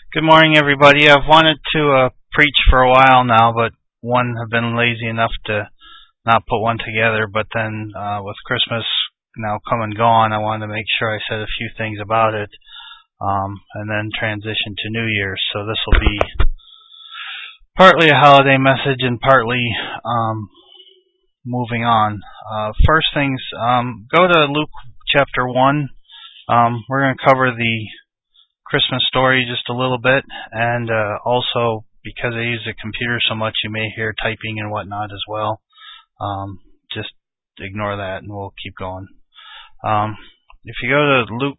Good morning, everybody. I've wanted to preach for a while now, but have been lazy enough to not put one together. But then with Christmas now come and gone, I wanted to make sure I said a few things about it, and then transition to New Year's. So this will be partly a holiday message and partly moving on. First things, go to Luke chapter 1. We're going to cover the Christmas story just a little bit, and also because I use the computer so much, you may hear typing and whatnot as well. Just ignore that and we'll keep going. If you go to Luke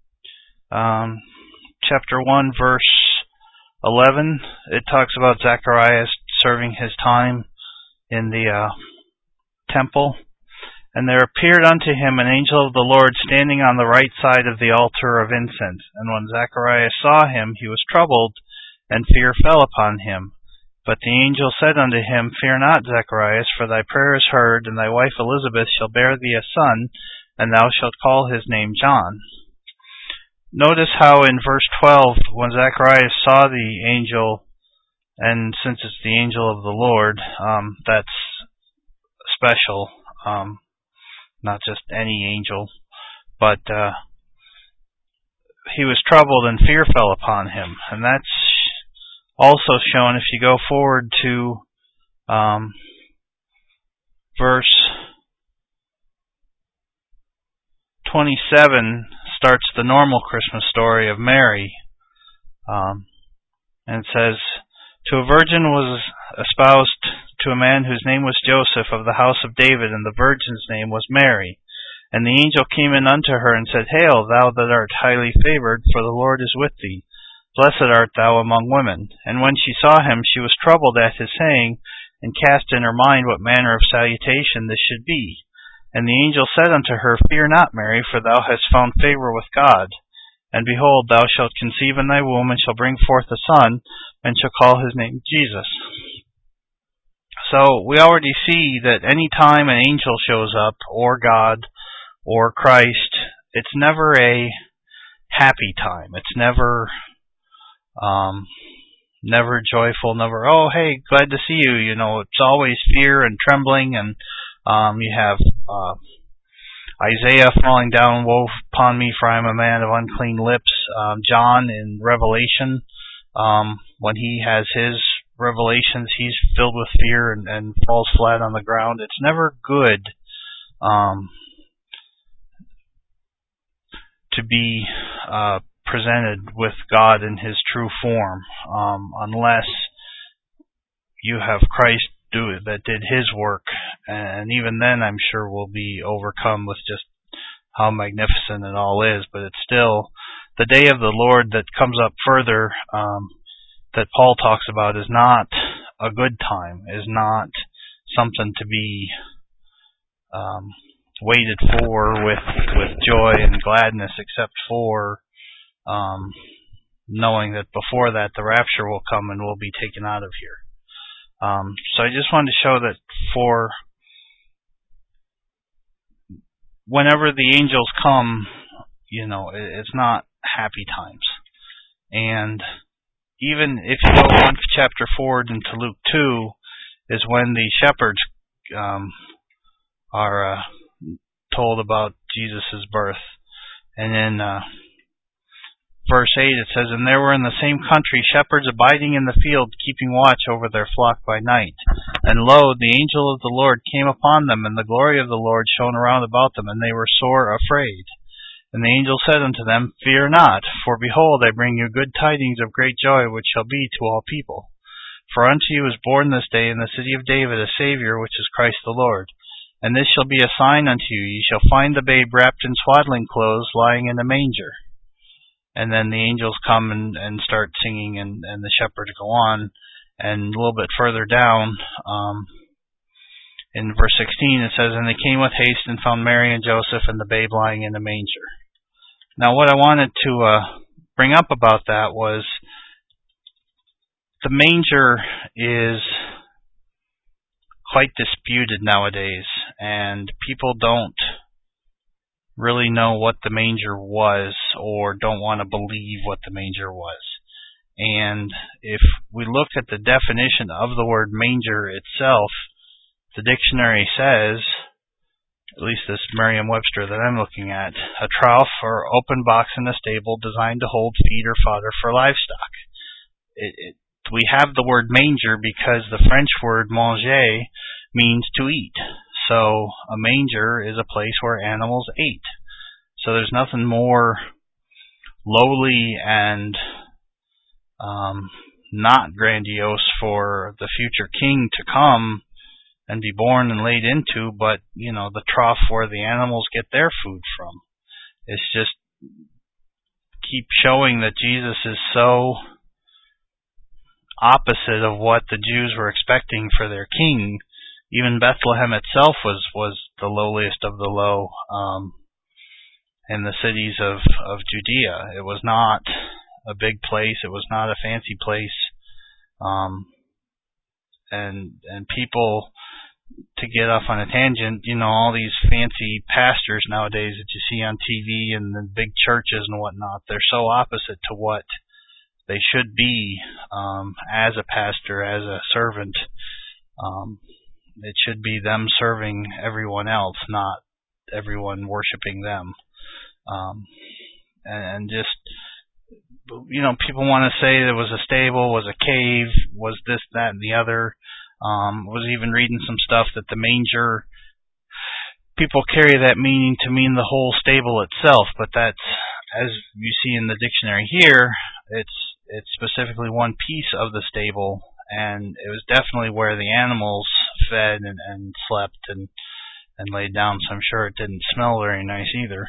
chapter 1 verse 11, it talks about Zacharias serving his time in the temple. And there appeared unto him an angel of the Lord standing on the right side of the altar of incense. And when Zacharias saw him, he was troubled, and fear fell upon him. But the angel said unto him, Fear not, Zacharias, for thy prayer is heard, and thy wife Elizabeth shall bear thee a son, and thou shalt call his name John. Notice how in verse 12, when Zacharias saw the angel, and since it's the angel of the Lord, that's special. Not just any angel, but he was troubled and fear fell upon him. And that's also shown if you go forward to verse 27, starts the normal Christmas story of Mary. And it says, To a virgin was espoused to a man whose name was Joseph of the house of David, and the virgin's name was Mary. And the angel came in unto her and said, Hail, thou that art highly favored, for the Lord is with thee. Blessed art thou among women. And when she saw him, she was troubled at his saying, and cast in her mind what manner of salutation this should be. And the angel said unto her, Fear not, Mary, for thou hast found favor with God. And behold, thou shalt conceive in thy womb, and shall bring forth a son, and shall call his name Jesus. So we already see that any time an angel shows up, or God, or Christ, it's never a happy time. It's never joyful, never, oh, hey, glad to see you. You know, it's always fear and trembling, and you have Isaiah falling down, Woe upon me, for I am a man of unclean lips. John in Revelation, when he has his revelations, he's filled with fear and falls flat on the ground. It's never good to be presented with God in his true form, unless you have Christ do it, that did his work. And even then, I'm sure we'll be overcome with just how magnificent it all is. But it's still the day of the Lord that comes up further, that Paul talks about, is not a good time, is not something to be waited for with joy and gladness, except for knowing that before that the rapture will come and we'll be taken out of here. So I just wanted to show that for whenever the angels come, you know, it's not happy times. And even if you go one chapter forward into Luke 2, is when the shepherds are told about Jesus' birth. And in verse 8 it says, And there were in the same country shepherds abiding in the field, keeping watch over their flock by night. And lo, the angel of the Lord came upon them, and the glory of the Lord shone around about them, and they were sore afraid. And the angel said unto them, Fear not, for behold, I bring you good tidings of great joy, which shall be to all people. For unto you is born this day in the city of David a Savior, which is Christ the Lord. And this shall be a sign unto you, ye shall find the babe wrapped in swaddling clothes, lying in a manger. And then the angels come and start singing, and the shepherds go on. And a little bit further down, in verse 16, it says, And they came with haste and found Mary and Joseph and the babe lying in a manger. Now, what I wanted to bring up about that was the manger is quite disputed nowadays, and people don't really know what the manger was, or don't want to believe what the manger was. And if we look at the definition of the word manger itself, the dictionary says, at least this Merriam-Webster that I'm looking at, a trough or open box in a stable designed to hold feed or fodder for livestock. We have the word manger because the French word manger means to eat. So a manger is a place where animals ate. So there's nothing more lowly and not grandiose for the future king to come and be born and laid into, but, the trough where the animals get their food from. It's just keep showing that Jesus is so opposite of what the Jews were expecting for their king. Even Bethlehem itself was the lowliest of the low in the cities of Judea. It was not a big place. It was not a fancy place. And people, to get off on a tangent, all these fancy pastors nowadays that you see on TV and the big churches and whatnot, they're so opposite to what they should be as a pastor, as a servant. It should be them serving everyone else, not everyone worshiping them. And just, people want to say there was a stable, was a cave, was this, that, and the other. Was even reading some stuff that the manger, people carry that meaning to mean the whole stable itself, but that's, as you see in the dictionary here, it's specifically one piece of the stable, and it was definitely where the animals fed and slept and laid down, so I'm sure it didn't smell very nice either.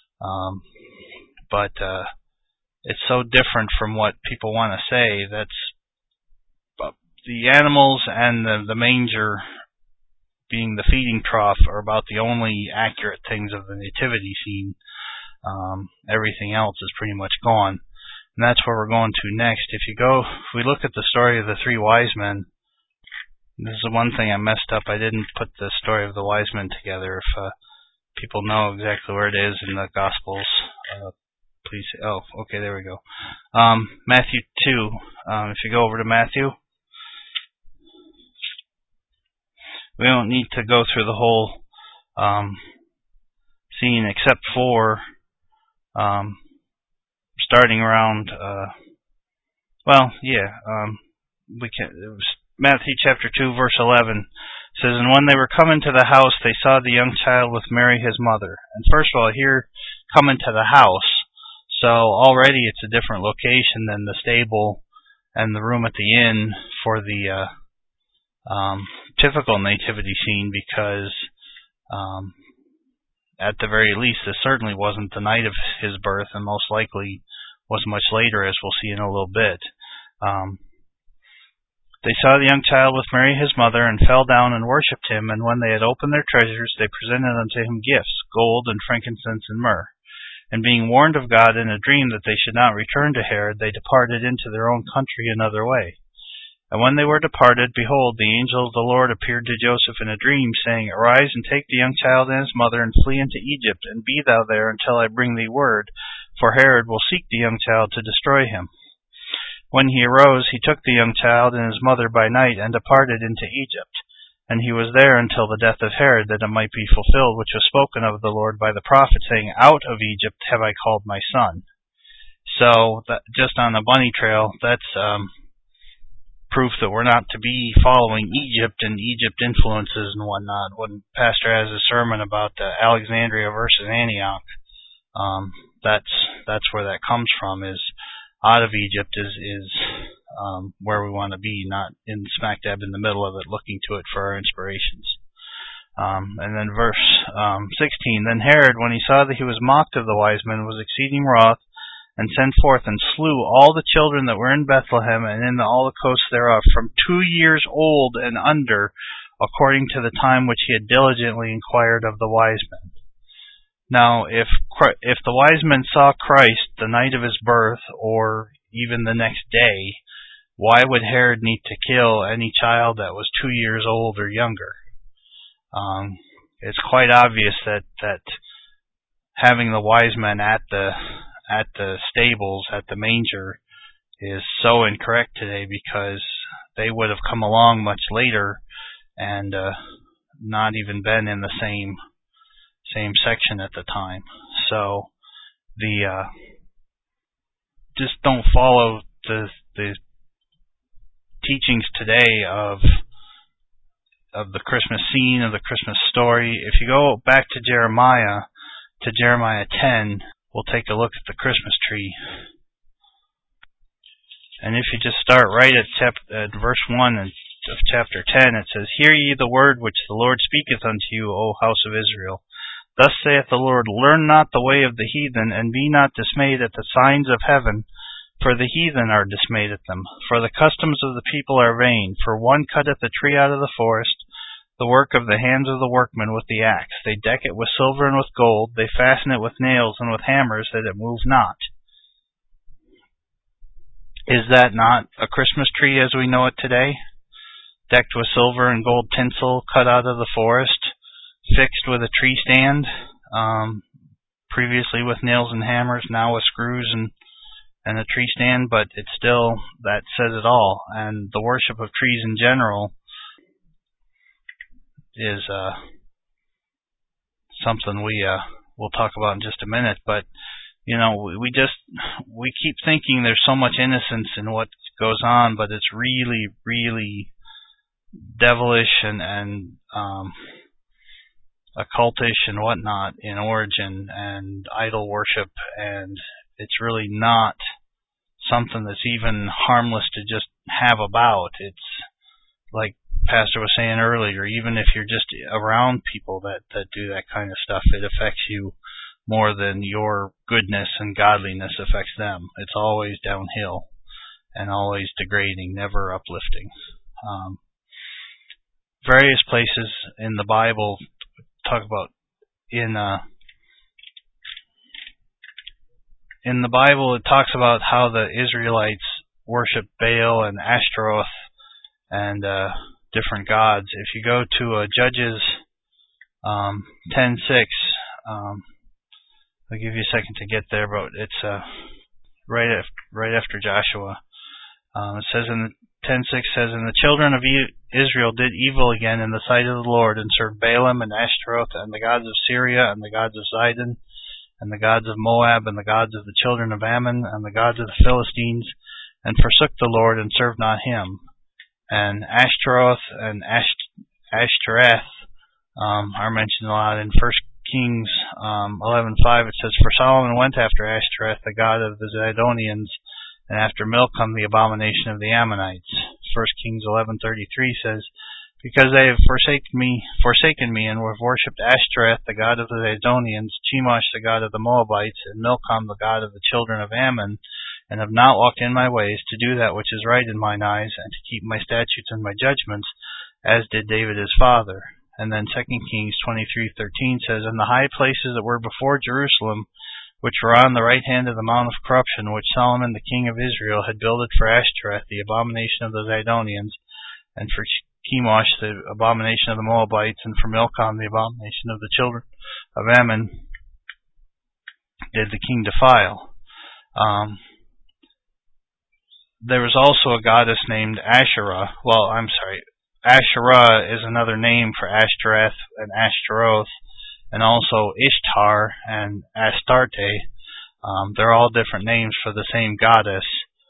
But it's so different from what people want to say. That's the animals and the manger being the feeding trough are about the only accurate things of the nativity scene. Everything else is pretty much gone. And that's where we're going to next. If we look at the story of the three wise men, this is the one thing I messed up. I didn't put the story of the wise men together. If people know exactly where it is in the Gospels, please. Oh, okay, there we go. Matthew 2. If you go over to Matthew, we don't need to go through the whole scene except for starting around. We can. It was Matthew chapter 2, verse 11. Says, and when they were coming to the house, they saw the young child with Mary his mother. And first of all, here, coming to the house, so already it's a different location than the stable and the room at the inn for the typical nativity scene, because at the very least, this certainly wasn't the night of his birth, and most likely was much later, as we'll see in a little bit. They saw the young child with Mary his mother, and fell down and worshipped him. And when they had opened their treasures, they presented unto him gifts, gold and frankincense and myrrh. And being warned of God in a dream that they should not return to Herod, they departed into their own country another way. And when they were departed, behold, the angel of the Lord appeared to Joseph in a dream, saying, Arise, and take the young child and his mother, and flee into Egypt, and be thou there until I bring thee word, for Herod will seek the young child to destroy him. When he arose, he took the young child and his mother by night, and departed into Egypt. And he was there until the death of Herod, that it might be fulfilled which was spoken of the Lord by the prophet, saying, Out of Egypt have I called my son. So, just on the bunny trail, that's proof that we're not to be following Egypt and Egypt influences and whatnot. When Pastor has a sermon about Alexandria versus Antioch, that's where that comes from, is out of Egypt is where we want to be, not in smack dab in the middle of it, looking to it for our inspirations. And then verse 16, Then Herod, when he saw that he was mocked of the wise men, was exceeding wroth, and sent forth and slew all the children that were in Bethlehem and in all the coasts thereof, from 2 years old and under, according to the time which he had diligently inquired of the wise men. Now, if the wise men saw Christ the night of his birth, or even the next day, why would Herod need to kill any child that was 2 years old or younger? It's quite obvious that having the wise men at the stables, at the manger, is so incorrect today, because they would have come along much later and not even been in the same section at the time. So just don't follow the teachings today of the Christmas scene, of the Christmas story. If you go back to Jeremiah 10, we'll take a look at the Christmas tree. And if you just start right at verse 1 of chapter 10, it says, Hear ye the word which the Lord speaketh unto you, O house of Israel. Thus saith the Lord, Learn not the way of the heathen, and be not dismayed at the signs of heaven, for the heathen are dismayed at them. For the customs of the people are vain. For one cutteth a tree out of the forest, the work of the hands of the workmen with the axe. They deck it with silver and with gold. They fasten it with nails and with hammers, that it move not. Is that not a Christmas tree as we know it today? Decked with silver and gold tinsel, cut out of the forest, fixed with a tree stand, previously with nails and hammers, now with screws and a tree stand, but it's still, that says it all. And the worship of trees in general is something we'll talk about in just a minute. But we keep thinking there's so much innocence in what goes on, but it's really, really devilish and occultish and whatnot in origin, and idol worship, and it's really not something that's even harmless to just have about. It's like Pastor was saying earlier, even if you're just around people that do that kind of stuff, it affects you more than your goodness and godliness affects them. It's always downhill and always degrading, never uplifting. Various places in the Bible talk about in the Bible it talks about how the Israelites worship Baal and Ashtaroth and different gods. If you go to Judges 10:6, I'll give you a second to get there, but it's right after Joshua. It says in 10:6 says, And the children of Israel did evil again in the sight of the Lord, and served Balaam and Ashtaroth, and the gods of Syria, and the gods of Zidon, and the gods of Moab, and the gods of the children of Ammon, and the gods of the Philistines, and forsook the Lord, and served not him. And Ashtaroth and Ashtoreth are mentioned a lot. In 1 Kings 11:5 it says, For Solomon went after Ashtoreth, the god of the Zidonians, and after Milcom, the abomination of the Ammonites. 1 Kings 11:33 says, Because they have forsaken me, and have worshipped Ashtoreth, the god of the Zidonians, Chemosh, the god of the Moabites, and Milcom, the god of the children of Ammon, and have not walked in my ways, to do that which is right in mine eyes, and to keep my statutes and my judgments, as did David his father. And then 2 Kings 23:13 says, And the high places that were before Jerusalem, which were on the right hand of the Mount of Corruption, which Solomon the king of Israel had builded for Ashtoreth, the abomination of the Zidonians, and for Chemosh, the abomination of the Moabites, and for Milcom, the abomination of the children of Ammon, did the king defile. There was also a goddess named Asherah. Asherah is another name for Ashtoreth and Ashtaroth, and also Ishtar and Astarte. They're all different names for the same goddess.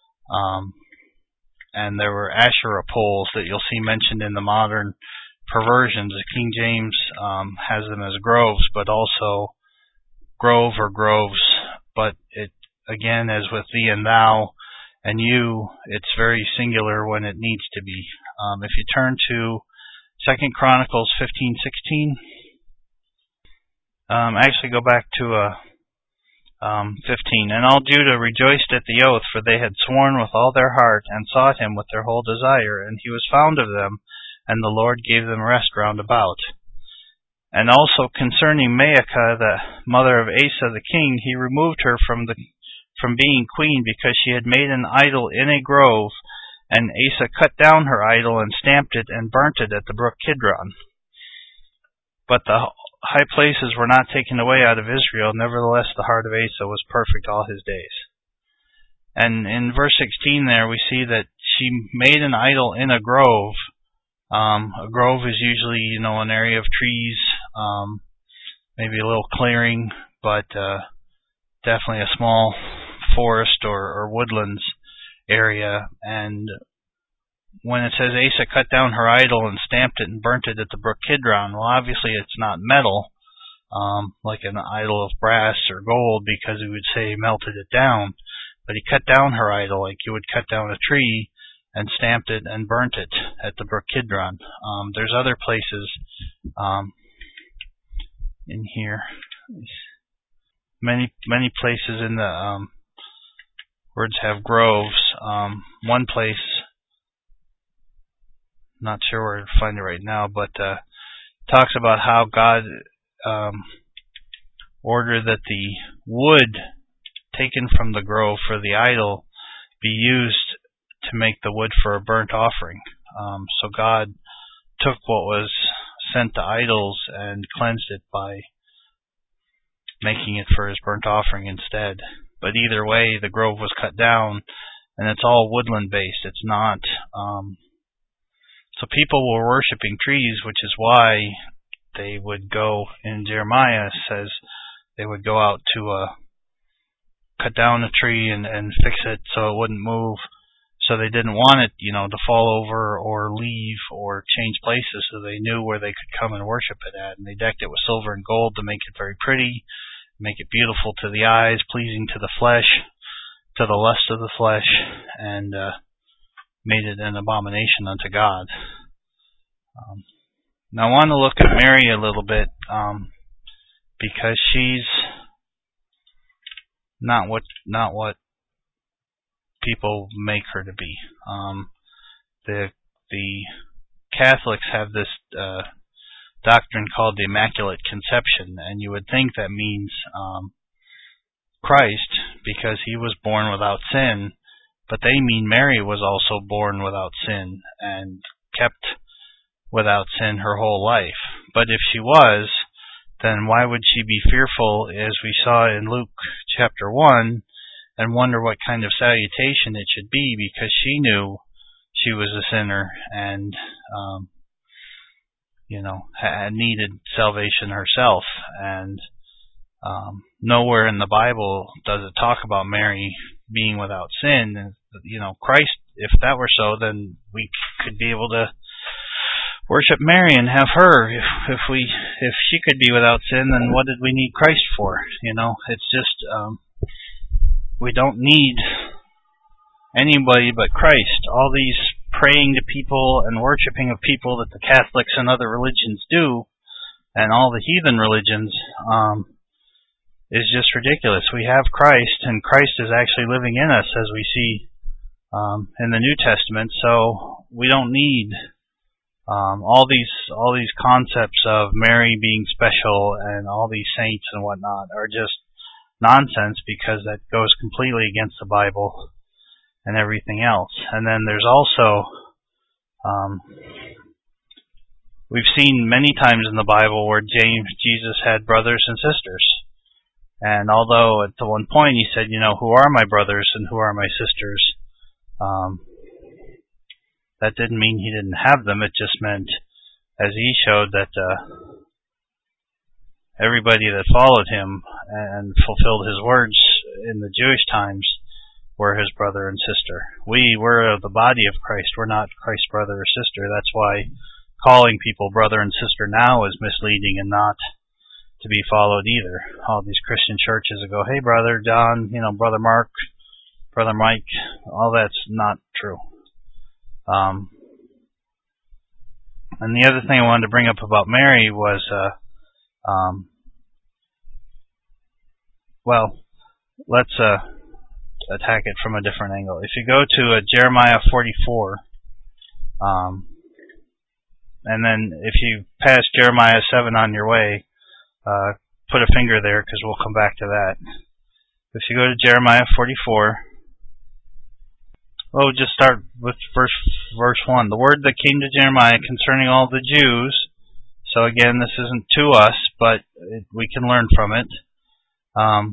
And there were Asherah poles that you'll see mentioned in the modern perversions. The King James has them as groves, but also grove or groves. But it, again, as with thee and thou and you, it's very singular when it needs to be. If you turn to 2 Chronicles 15:16, actually go back to 15. And all Judah rejoiced at the oath, for they had sworn with all their heart, and sought him with their whole desire. And he was found of them, and the Lord gave them rest round about. And also concerning Maacah, the mother of Asa the king, he removed her from being queen, because she had made an idol in a grove, and Asa cut down her idol, and stamped it, and burnt it at the brook Kidron. But the high places were not taken away out of Israel. Nevertheless, the heart of Asa was perfect all his days. And in verse 16 there, we see that she made an idol in a grove. A grove is usually, an area of trees, maybe a little clearing, but definitely a small forest or woodlands area. And when it says Asa cut down her idol and stamped it and burnt it at the brook Kidron, well, obviously it's not metal, like an idol of brass or gold, because he would say he melted it down. But he cut down her idol like you would cut down a tree, and stamped it and burnt it at the brook Kidron. There's other places in here. Many places in the words have groves. One place, not sure where to find it right now, but talks about how God ordered that the wood taken from the grove for the idol be used to make the wood for a burnt offering. So God took what was sent to idols and cleansed it by making it for his burnt offering instead. But either way, the grove was cut down, and it's all woodland based. It's not. So people were worshiping trees, which is why they would go, in Jeremiah says, they would go out to cut down a tree and fix it so it wouldn't move. So they didn't want it, to fall over or leave or change places, so they knew where they could come and worship it at. And they decked it with silver and gold to make it very pretty, make it beautiful to the eyes, pleasing to the flesh, to the lust of the flesh, and made it an abomination unto God. Now I want to look at Mary a little bit, because she's not what people make her to be. The Catholics have this doctrine called the Immaculate Conception, and you would think that means Christ, because he was born without sin, but they mean Mary was also born without sin and kept without sin her whole life. But if she was, then why would she be fearful, as we saw in Luke chapter 1, and wonder what kind of salutation it should be, because she knew she was a sinner and had needed salvation herself. And nowhere in the Bible does it talk about Mary being without sin. And, Christ, if that were so, then we could be able to worship Mary and have her. If she could be without sin, then what did we need Christ for? It's just we don't need anybody but Christ. All these praying to people and worshiping of people that the Catholics and other religions do, and all the heathen religions, is just ridiculous. We have Christ, and Christ is actually living in us, as we see in the New Testament. So we don't need all these concepts of Mary being special and all these saints and whatnot are just nonsense, because that goes completely against the Bible and everything else. And then there's also we've seen many times in the Bible where Jesus had brothers and sisters. And although at the one point he said, who are my brothers and who are my sisters, that didn't mean he didn't have them. It just meant, as he showed, that everybody that followed him and fulfilled his words in the Jewish times were his brother and sister. We were the body of Christ. We're not Christ's brother or sister. That's why calling people brother and sister now is misleading and not to be followed either. All these Christian churches that go, hey, brother John, brother Mark, brother Mike, all that's not true. And the other thing I wanted to bring up about Mary was, let's attack it from a different angle. If you go to Jeremiah 44, and then if you pass Jeremiah 7 on your way, put a finger there, because we'll come back to that. If you go to Jeremiah 44, just start with verse 1. The word that came to Jeremiah concerning all the Jews. So again, this isn't to us, but we can learn from it.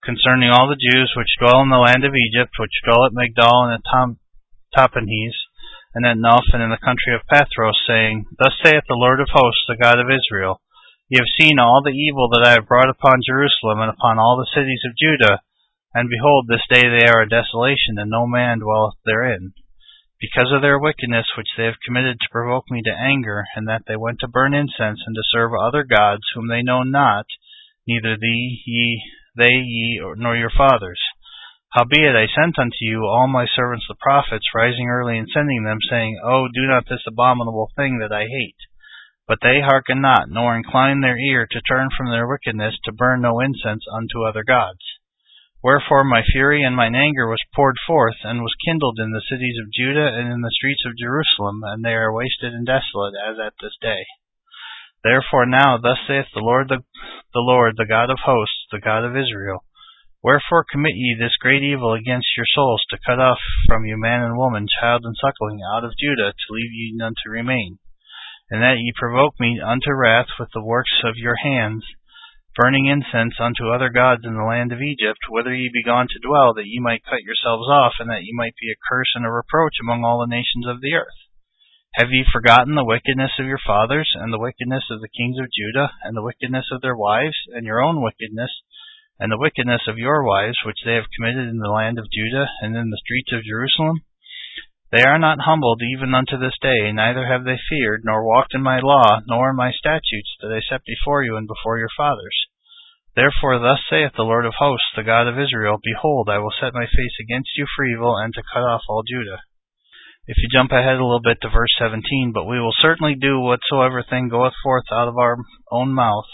concerning all the Jews which dwell in the land of Egypt, which dwell at Migdol and at Tahpanhes, and at Noph, and in the country of Pathros, saying, Thus saith the Lord of hosts, the God of Israel, Ye have seen all the evil that I have brought upon Jerusalem and upon all the cities of Judah, and behold, this day they are a desolation, and no man dwelleth therein, because of their wickedness which they have committed to provoke me to anger, and that they went to burn incense and to serve other gods whom they know not, neither ye, nor your fathers. Howbeit I sent unto you all my servants the prophets, rising early and sending them, saying, Oh, do not this abominable thing that I hate. But they hearken not, nor incline their ear to turn from their wickedness, to burn no incense unto other gods. Wherefore my fury and mine anger was poured forth, and was kindled in the cities of Judah and in the streets of Jerusalem, and they are wasted and desolate, as at this day. Therefore now, thus saith the Lord, the God of hosts, the God of Israel, Wherefore commit ye this great evil against your souls, to cut off from you man and woman, child and suckling, out of Judah, to leave ye none to remain? And that ye provoke me unto wrath with the works of your hands, burning incense unto other gods in the land of Egypt, whither ye be gone to dwell, that ye might cut yourselves off, and that ye might be a curse and a reproach among all the nations of the earth. Have ye forgotten the wickedness of your fathers, and the wickedness of the kings of Judah, and the wickedness of their wives, and your own wickedness, and the wickedness of your wives, which they have committed in the land of Judah, and in the streets of Jerusalem? They are not humbled even unto this day, neither have they feared, nor walked in my law, nor in my statutes that I set before you and before your fathers. Therefore thus saith the Lord of hosts, the God of Israel, Behold, I will set my face against you for evil, and to cut off all Judah. If you jump ahead a little bit to verse 17, But we will certainly do whatsoever thing goeth forth out of our own mouth.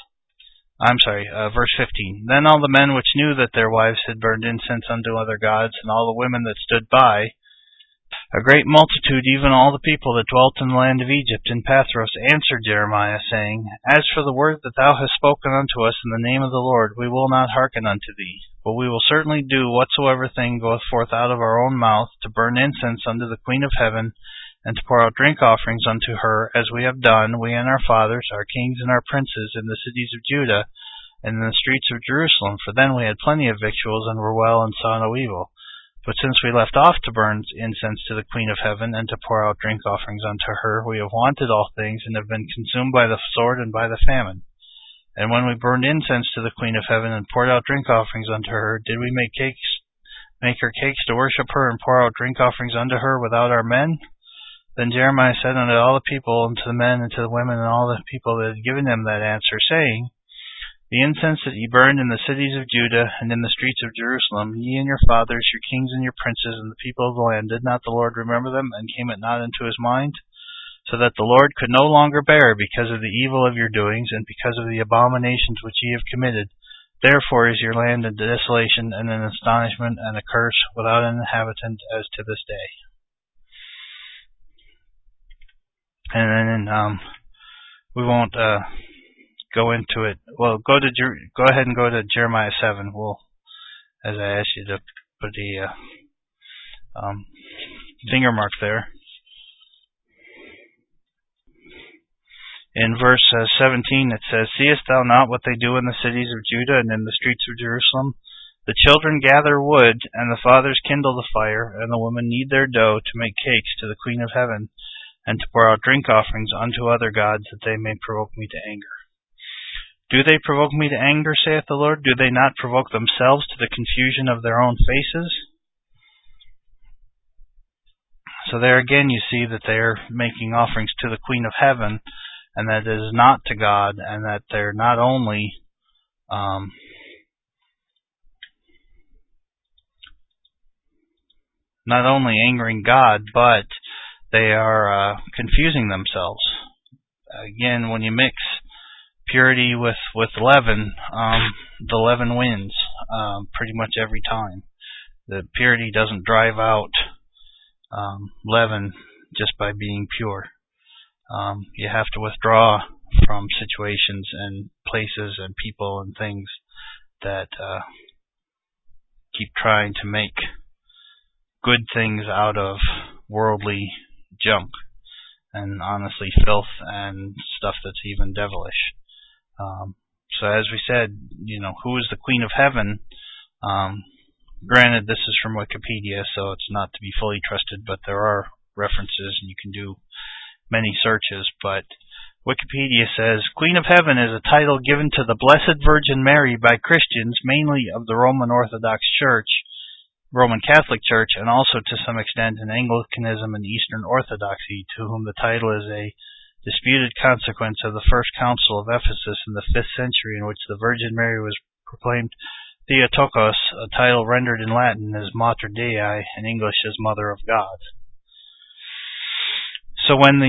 Verse 15. Then all the men which knew that their wives had burned incense unto other gods, and all the women that stood by, a great multitude, even all the people that dwelt in the land of Egypt in Pathros, answered Jeremiah, saying, As for the word that thou hast spoken unto us in the name of the Lord, we will not hearken unto thee, but we will certainly do whatsoever thing goeth forth out of our own mouth, to burn incense unto the Queen of Heaven, and to pour out drink offerings unto her, as we have done, we and our fathers, our kings and our princes, in the cities of Judah, and in the streets of Jerusalem, for then we had plenty of victuals, and were well, and saw no evil. But since we left off to burn incense to the Queen of Heaven, and to pour out drink offerings unto her, we have wanted all things, and have been consumed by the sword and by the famine. And when we burned incense to the Queen of Heaven, and poured out drink offerings unto her, did we make her cakes to worship her, and pour out drink offerings unto her without our men? Then Jeremiah said unto all the people, and to the men, and to the women, and all the people that had given him that answer, saying, The incense that ye burned in the cities of Judah, and in the streets of Jerusalem, ye and your fathers, your kings and your princes, and the people of the land, did not the Lord remember them, and came it not into his mind? So that the Lord could no longer bear, because of the evil of your doings, and because of the abominations which ye have committed. Therefore is your land a desolation, and an astonishment, and a curse, without an inhabitant, as to this day. And then we won't go into it. Well, go ahead and go to Jeremiah 7. We'll, as I asked you to put the finger mark there. In verse 17 it says, Seest thou not what they do in the cities of Judah and in the streets of Jerusalem? The children gather wood, and the fathers kindle the fire, and the women knead their dough to make cakes to the Queen of Heaven, and to pour out drink offerings unto other gods, that they may provoke me to anger. Do they provoke me to anger, saith the Lord? Do they not provoke themselves to the confusion of their own faces? So there again you see that they are making offerings to the Queen of Heaven, and that it is not to God, and that they're not only angering God, but they are confusing themselves. Again, when you mix purity with leaven, the leaven wins pretty much every time. The purity doesn't drive out leaven just by being pure. You have to withdraw from situations and places and people and things that keep trying to make good things out of worldly junk, and honestly filth and stuff that's even devilish. So as we said, who is the Queen of Heaven? Granted, this is from Wikipedia, so it's not to be fully trusted, but there are references and you can do many searches. But Wikipedia says, Queen of Heaven is a title given to the Blessed Virgin Mary by Christians, mainly of the Roman Catholic Church, and also to some extent in Anglicanism and Eastern Orthodoxy, to whom the title is a disputed consequence of the First Council of Ephesus in the 5th century, in which the Virgin Mary was proclaimed Theotokos, a title rendered in Latin as Mater Dei, in English as Mother of God. So when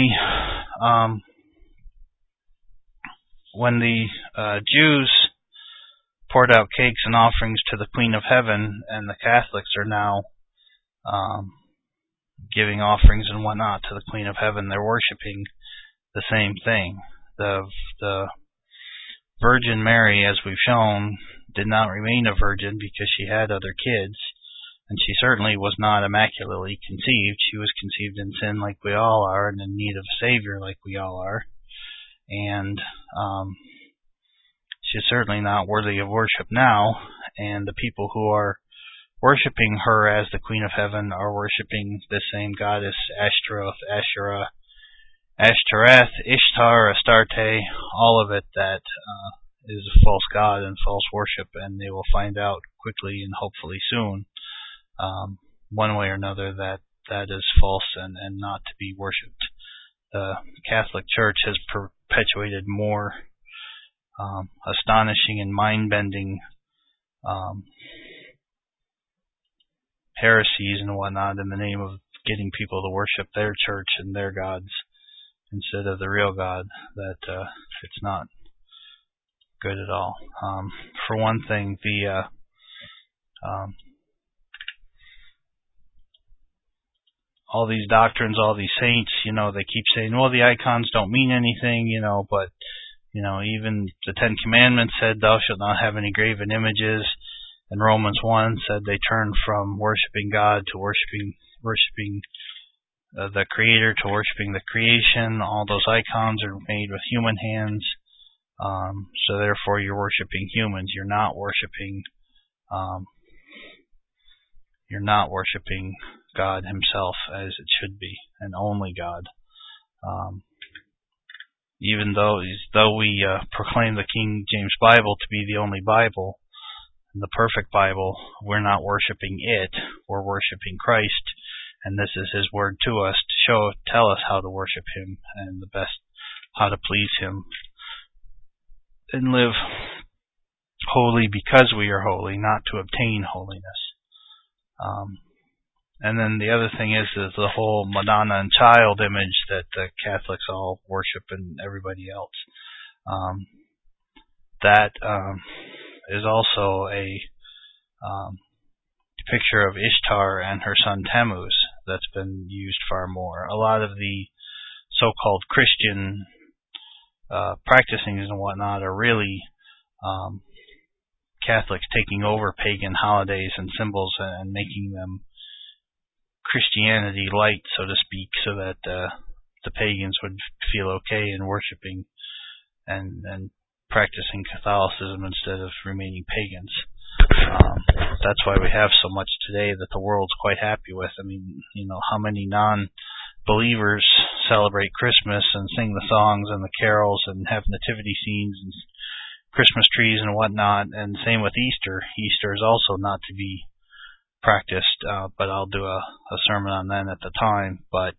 the Jews poured out cakes and offerings to the Queen of Heaven, and the Catholics are now giving offerings and whatnot to the Queen of Heaven, they're worshiping the same thing. The Virgin Mary, as we've shown, did not remain a virgin because she had other kids, and she certainly was not immaculately conceived. She was conceived in sin like we all are, and in need of a Savior like we all are. And she's certainly not worthy of worship now, and the people who are worshiping her as the Queen of Heaven are worshiping the same goddess, Ashtaroth, Asherah, Ashtoreth, Ishtar, Astarte, all of it that is a false god and false worship, and they will find out quickly and hopefully soon, one way or another, that that is false and not to be worshipped. The Catholic Church has perpetuated more astonishing and mind-bending heresies and whatnot in the name of getting people to worship their church and their gods instead of the real God, that it's not good at all. For one thing, all these doctrines, all these saints, they keep saying, well, the icons don't mean anything, but, even the Ten Commandments said, thou shalt not have any graven images, and Romans 1 said they turned from worshiping God to worshiping the Creator, to worshiping the creation. All those icons are made with human hands, so therefore you're worshiping humans. You're not worshiping God Himself as it should be, and only God. Even though we proclaim the King James Bible to be the only Bible, the perfect Bible, we're not worshiping it. We're worshiping Christ, and this is His word to us to tell us how to worship Him and how to please Him and live holy because we are holy, not to obtain holiness. And then the other thing is the whole Madonna and child image that the Catholics all worship and everybody else. That is also a picture of Ishtar and her son Tammuz that's been used far more. A lot of the so-called Christian practicings and whatnot are really Catholics taking over pagan holidays and symbols and making them Christianity light, so to speak, so that the pagans would feel okay in worshiping and practicing Catholicism instead of remaining pagans. That's why we have so much today that the world's quite happy with. I mean, how many non-believers celebrate Christmas and sing the songs and the carols and have nativity scenes and Christmas trees and whatnot, and same with Easter. Easter is also not to be practiced, but I'll do a sermon on that at the time. But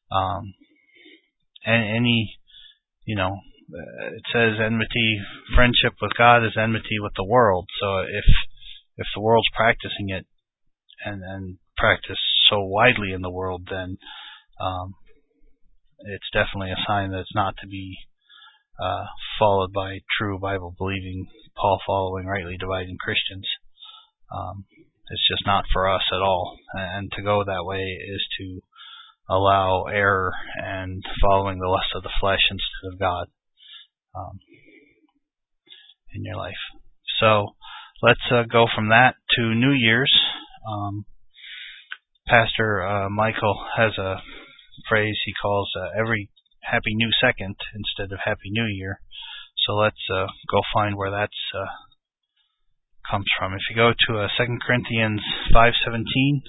it says enmity, friendship with God is enmity with the world. So if the world's practicing it and practiced so widely in the world, then it's definitely a sign that it's not to be followed by true Bible-believing, Paul-following, rightly dividing Christians. It's just not for us at all. And to go that way is to allow error and following the lust of the flesh instead of God in your life. So let's go from that to New Year's. Pastor Michael has a phrase he calls every Happy New Second instead of Happy New Year. So let's go find where that's comes from. If you go to 2 Corinthians 5:17,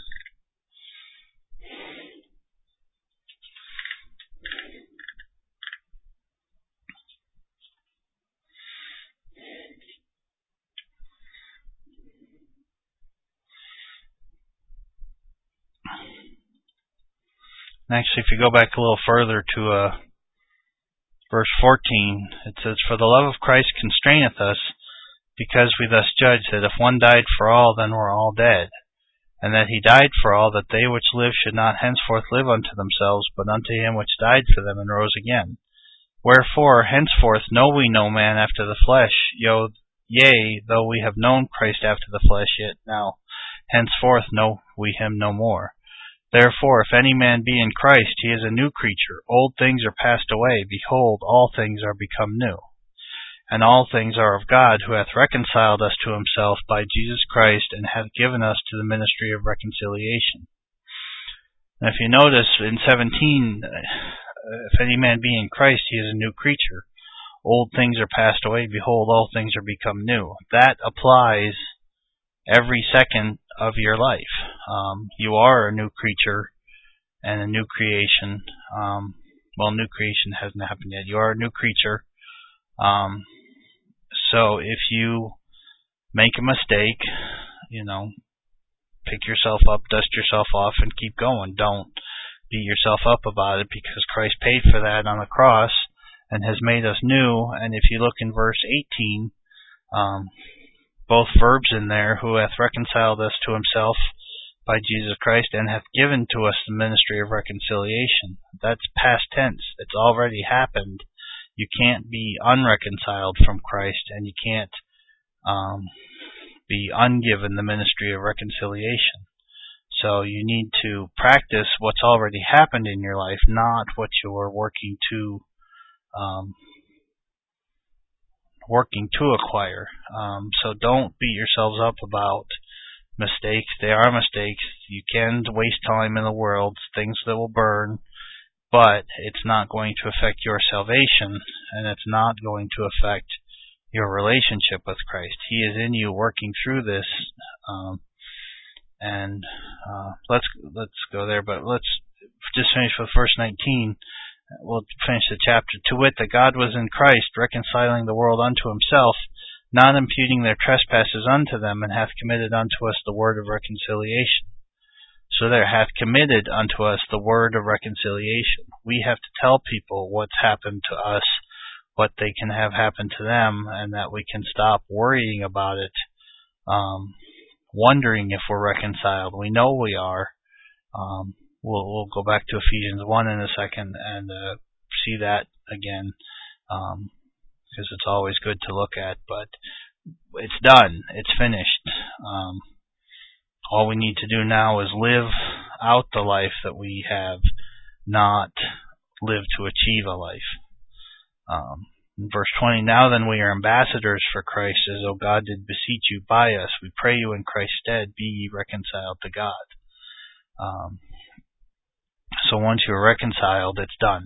and actually, if you go back a little further to verse 14, it says, "For the love of Christ constraineth us, because we thus judge that if one died for all, then we're all dead. And that he died for all, that they which live should not henceforth live unto themselves, but unto him which died for them and rose again. Wherefore, henceforth know we no man after the flesh. Yea, though we have known Christ after the flesh, yet now henceforth know we him no more. Therefore, if any man be in Christ, he is a new creature. Old things are passed away. Behold, all things are become new. And all things are of God, who hath reconciled us to himself by Jesus Christ, and hath given us to the ministry of reconciliation." And if you notice in 17, if any man be in Christ, he is a new creature. Old things are passed away. Behold, all things are become new. That applies every second of your life. You are a new creature and a new creation. Well, new creation hasn't happened yet. You are a new creature. So if you make a mistake, pick yourself up, dust yourself off, and keep going. Don't beat yourself up about it, because Christ paid for that on the cross and has made us new. And if you look in verse 18, both verbs in there, "who hath reconciled us to himself by Jesus Christ and hath given to us the ministry of reconciliation." That's past tense. It's already happened. You can't be unreconciled from Christ, and you can't be ungiven the ministry of reconciliation. So you need to practice what's already happened in your life, not what you're working to acquire. So don't beat yourselves up about mistakes. They are mistakes. You can waste time in the world, things that will burn, but it's not going to affect your salvation, and it's not going to affect your relationship with Christ. He is in you working through this, and let's go there, but let's just finish with verse 19. We'll finish the chapter. "To wit, that God was in Christ, reconciling the world unto himself, not imputing their trespasses unto them, and hath committed unto us the word of reconciliation." So there, hath committed unto us the word of reconciliation. We have to tell people what's happened to us, what they can have happen to them, and that we can stop worrying about it, wondering if we're reconciled. We know we are. We'll go back to Ephesians 1 in a second and see that again, because it's always good to look at. But it's done. It's finished. All we need to do now is live out the life that we have, not live to achieve a life. In verse 20, "Now then we are ambassadors for Christ, as though God did beseech you by us. We pray you in Christ's stead, be ye reconciled to God." So once you're reconciled, it's done.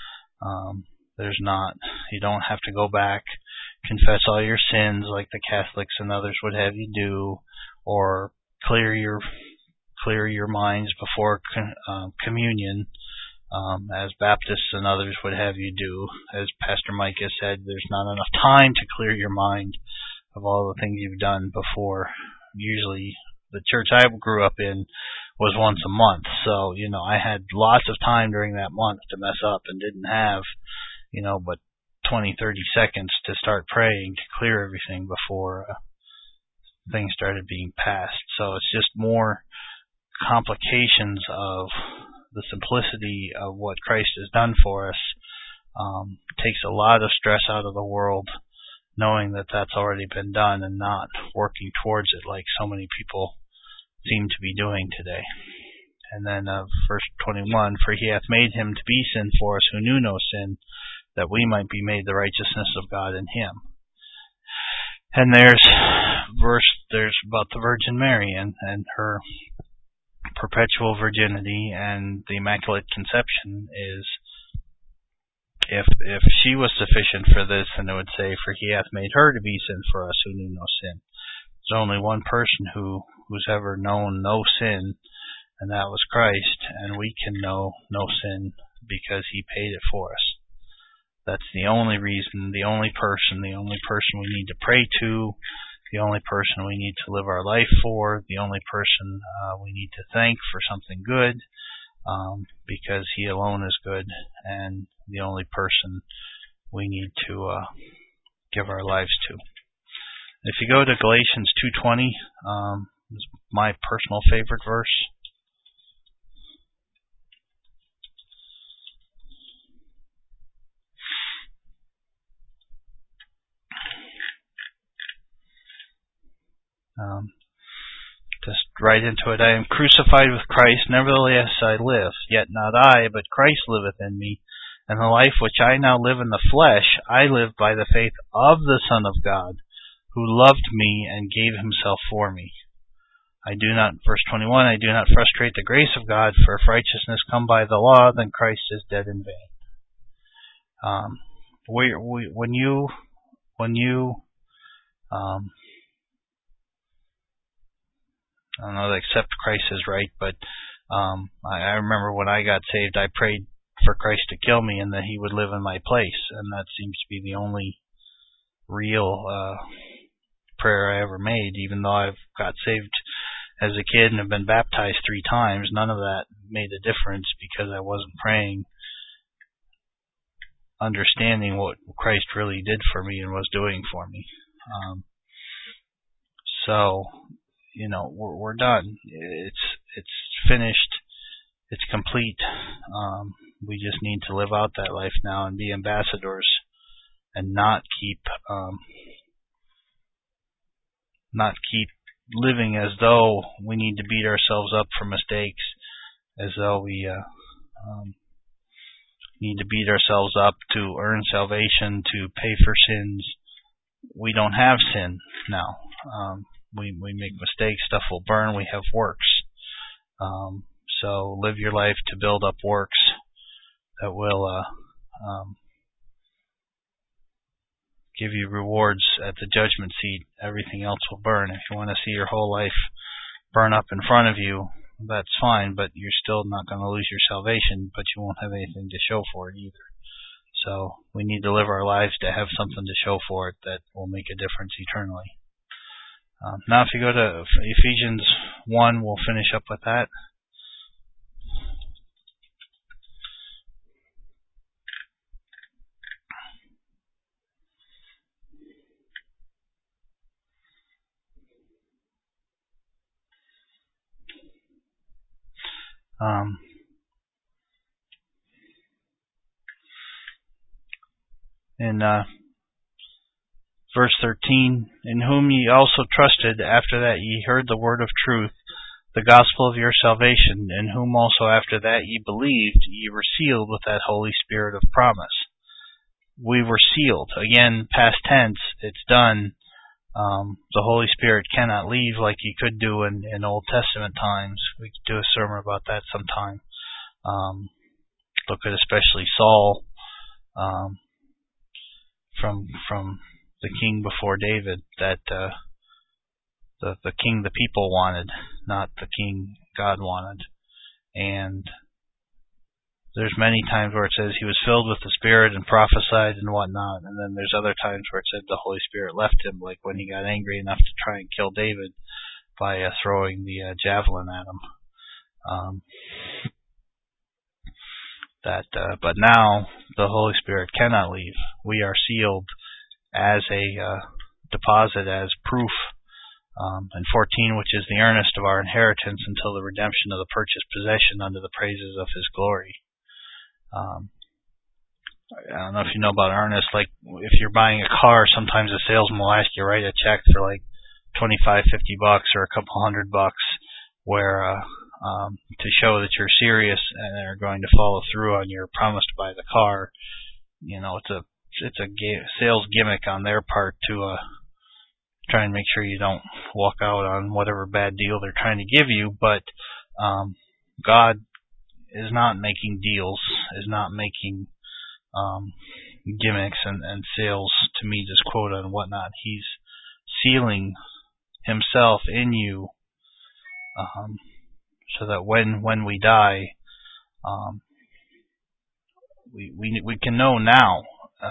You don't have to go back, confess all your sins like the Catholics and others would have you do, or clear your minds before communion, as Baptists and others would have you do. As Pastor Mike has said, there's not enough time to clear your mind of all the things you've done before. Usually, the church I grew up in was once a month, so I had lots of time during that month to mess up, and didn't have but 20-30 seconds to start praying to clear everything before things started being passed. So it's just more complications of the simplicity of what Christ has done for us. Takes a lot of stress out of the world, knowing that that's already been done, and not working towards it like so many people seem to be doing today. And then verse 21, "For he hath made him to be sin for us who knew no sin, that we might be made the righteousness of God in him." And there's about the Virgin Mary and her perpetual virginity, and the Immaculate Conception is, if she was sufficient for this, then it would say, "For he hath made her to be sin for us who knew no sin." There's only one person who's ever known no sin, and that was Christ, and we can know no sin because He paid it for us. That's the only reason, the only person we need to pray to, the only person we need to live our life for, the only person we need to thank for something good, because He alone is good, and the only person we need to give our lives to. If you go to Galatians 2:20, is my personal favorite verse. Just right into it. I am crucified with Christ, nevertheless I live, yet not I, but Christ liveth in me. And the life which I now live in the flesh, I live by the faith of the Son of God, who loved me and gave Himself for me. Verse 21, I do not frustrate the grace of God, for if righteousness come by the law, then Christ is dead in vain. When you I don't know, accept Christ is right, but I remember when I got saved, I prayed for Christ to kill me and that He would live in my place, and that seems to be the only real prayer I ever made. Even though I've got saved as a kid and have been baptized 3 times, none of that made a difference because I wasn't praying understanding what Christ really did for me and was doing for me. So, we're done. It's finished. It's complete. We just need to live out that life now and be ambassadors, and not keep living as though we need to beat ourselves up for mistakes, as though we need to beat ourselves up to earn salvation, to pay for sins. We don't have sin now. We make mistakes, stuff will burn, we have works. So live your life to build up works that will give you rewards at the judgment seat. Everything else will burn. If you want to see your whole life burn up in front of you, that's fine, but you're still not going to lose your salvation, but you won't have anything to show for it either. So we need to live our lives to have something to show for it that will make a difference eternally. Now if you go to Ephesians 1, we'll finish up with that. In verse 13, in whom ye also trusted, after that ye heard the word of truth, the gospel of your salvation, in whom also after that ye believed, ye were sealed with that Holy Spirit of promise. We were sealed. Again, past tense, it's done. The Holy Spirit cannot leave like He could do in Old Testament times. We could do a sermon about that sometime. Look at especially Saul, from the king before David, that the king the people wanted, not the king God wanted. And there's many times where it says he was filled with the Spirit and prophesied and whatnot, and then there's other times where it said the Holy Spirit left him, like when he got angry enough to try and kill David by throwing the javelin at him. But now the Holy Spirit cannot leave. We are sealed as a deposit, as proof. And 14, which is the earnest of our inheritance until the redemption of the purchased possession unto the praises of His glory. I don't know if you know about earnest. Like if you're buying a car, sometimes the salesman will ask you to write a check for like $25, $50 or a couple $100, where to show that you're serious and are going to follow through on your promise to buy the car. It's a sales gimmick on their part to try and make sure you don't walk out on whatever bad deal they're trying to give you. But God is not making deals, is not making gimmicks and sales to meet His quota and whatnot. He's sealing himself in you, so that when we die, we can know now,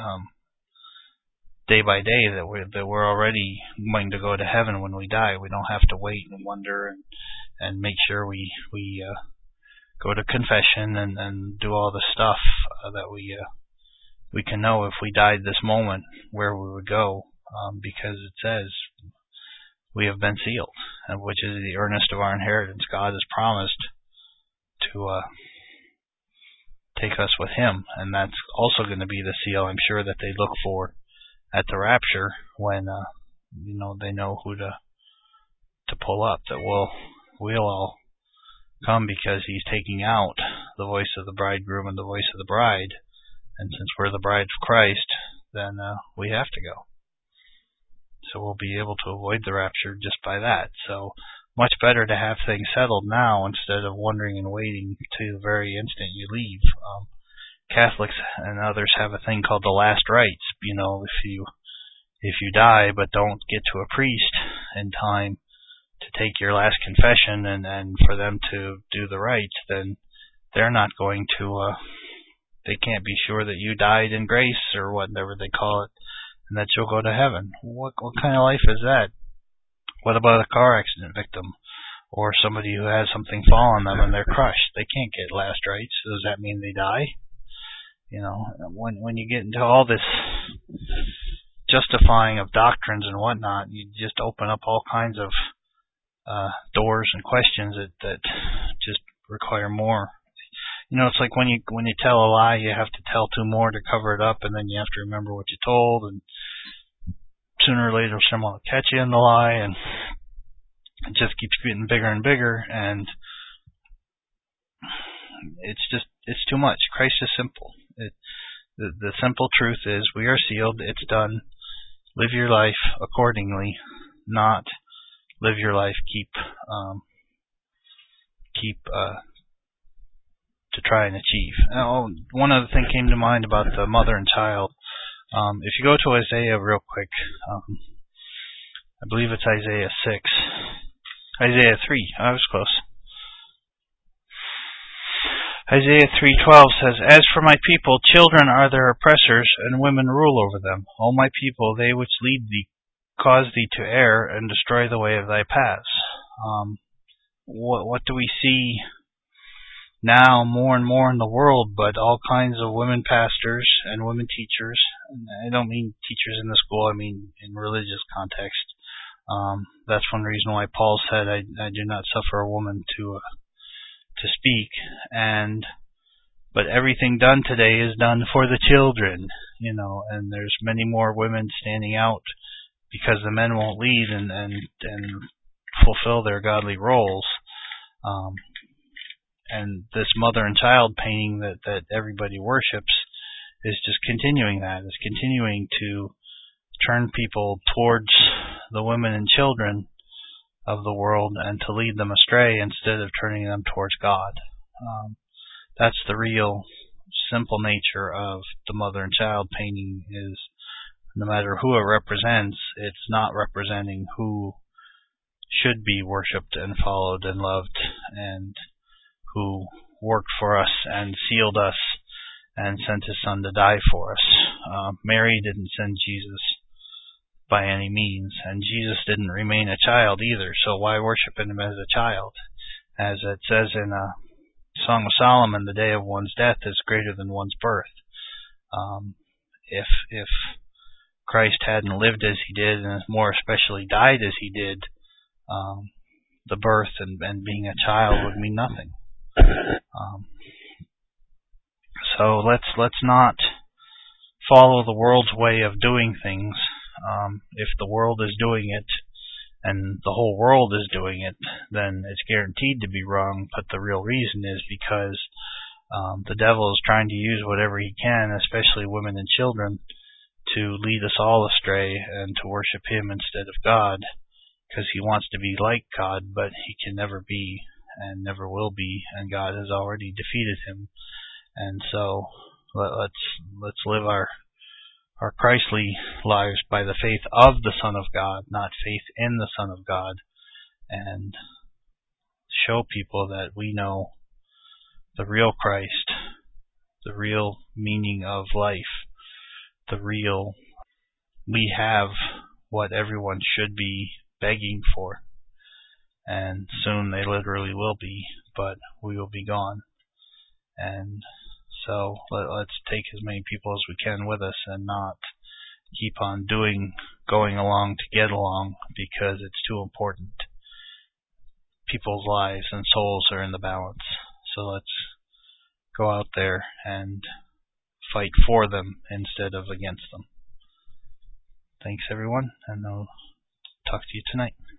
day by day, that we're already going to go to heaven when we die. We don't have to wait and wonder and make sure we go to confession and do all the stuff that we can know if we died this moment where we would go, because it says we have been sealed, which is the earnest of our inheritance. God has promised to take us with Him, and that's also going to be the seal, I'm sure, that they look for at the rapture, when they know who to pull up. That we'll all come, because He's taking out the voice of the bridegroom and the voice of the bride, and since we're the bride of Christ, then we have to go. So we'll be able to avoid the rapture just by that. So much better to have things settled now instead of wondering and waiting to the very instant you leave. Catholics and others have a thing called the last rites. If you die but don't get to a priest in time to take your last confession and for them to do the rites, then they're not going to, they can't be sure that you died in grace, or whatever they call it, and that you'll go to heaven. What kind of life is that? What about a car accident victim, or somebody who has something fall on them and they're crushed? They can't get last rites. Does that mean they die? When you get into all this justifying of doctrines and whatnot, you just open up all kinds of doors and questions that just require more. It's like when you tell a lie, you have to tell two more to cover it up, and then you have to remember what you told, and sooner or later someone will catch you in the lie, and it just keeps getting bigger and bigger, and it's too much. Christ is simple. The simple truth is we are sealed. It's done. Live your life accordingly, not live your life keep to try and achieve. Now, one other thing came to mind about the mother and child. If you go to Isaiah real quick, I believe it's Isaiah 3. I was close. Isaiah 3:12 says, "As for my people, children are their oppressors, and women rule over them. O my people, they which lead thee, cause thee to err, and destroy the way of thy paths." What do we see now more and more in the world, but all kinds of women pastors and women teachers? And I don't mean teachers in the school, I mean in religious context. That's one reason why Paul said, I do not suffer a woman to speak. But everything done today is done for the children, and there's many more women standing out because the men won't lead and fulfill their godly roles. And this mother and child painting that everybody worships is just continuing that. It's continuing to turn people towards the women and children of the world and to lead them astray instead of turning them towards God. That's the real simple nature of the mother and child painting, is no matter who it represents, it's not representing who should be worshipped and followed and loved, and who worked for us and sealed us and sent His Son to die for us. Mary didn't send Jesus by any means, and Jesus didn't remain a child either, so why worship Him as a child? As it says in Song of Solomon, the day of one's death is greater than one's birth. If Christ hadn't lived as He did, and more especially died as He did, the birth and being a child would mean nothing. So let's not follow the world's way of doing things. If the world is doing it, and the whole world is doing it, then it's guaranteed to be wrong. But the real reason is because the devil is trying to use whatever he can, especially women and children, to lead us all astray and to worship him instead of God, because he wants to be like God, but he can never be and never will be, and God has already defeated him. And so let's live our our Christly lives by the faith of the Son of God, not faith in the Son of God, and show people that we know the real Christ, the real meaning of life, we have what everyone should be begging for. And soon they literally will be, but we will be gone. And so let's take as many people as we can with us and not keep on going along to get along, because it's too important. People's lives and souls are in the balance. So let's go out there and fight for them instead of against them. Thanks, everyone, and I'll talk to you tonight.